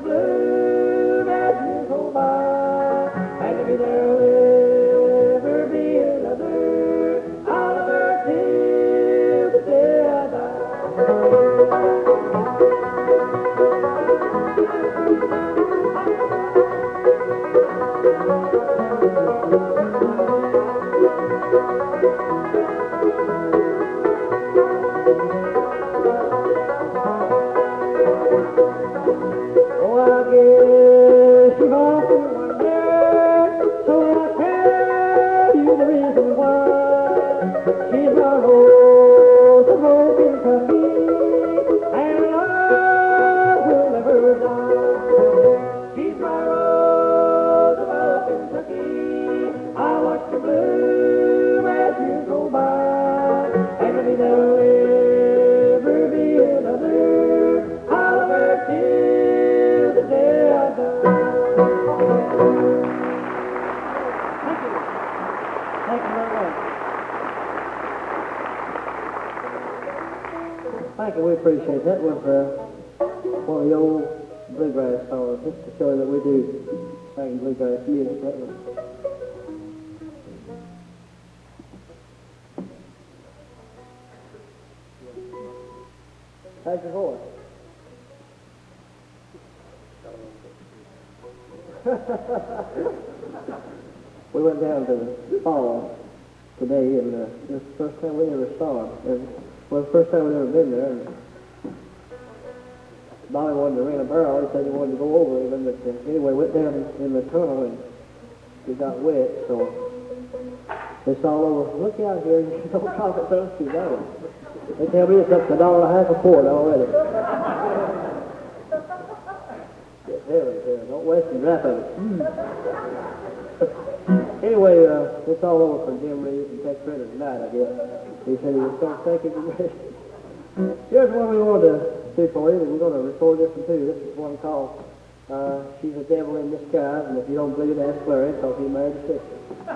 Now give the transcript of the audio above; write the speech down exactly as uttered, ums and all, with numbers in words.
blue as years go by. And maybe there'll never be another Oliver till the day I die. Oh, I guess you've often wondered, so I'll tell you the reason why. She's my rose of old Kentucky, and love will never die. She's my rose of old Kentucky, I watch her bloom as years go by, and maybe there'll never be another Oliver till the day I die. Thank you. Thank you very much. Thank you. We appreciate that. Was uh, one of the old bluegrass songs, just to show that we do sing bluegrass music. That was How's your voice? We went down to the fall today, and uh, this is the first time we ever saw it. And, well, the first time we'd ever been there. And Bobby wanted to rent a barrel. He said he wanted to go over even, but uh, anyway, went down in the tunnel and we got wet, so it's all over. Look out here, you don't talk at those two dollars. They tell me it's up to a dollar and a half a quart already. Get heavy here. Don't waste the drop of it. Mm. Anyway, uh, it's all over for Jim Reeves and Tex Ritter tonight, I guess. He said he was so sick he could rest. Here's one we wanted to do for you, and we're going to record this one too. This is one called uh, She's a Devil in Disguise, and if you don't believe it, ask Larry, because he married a sister.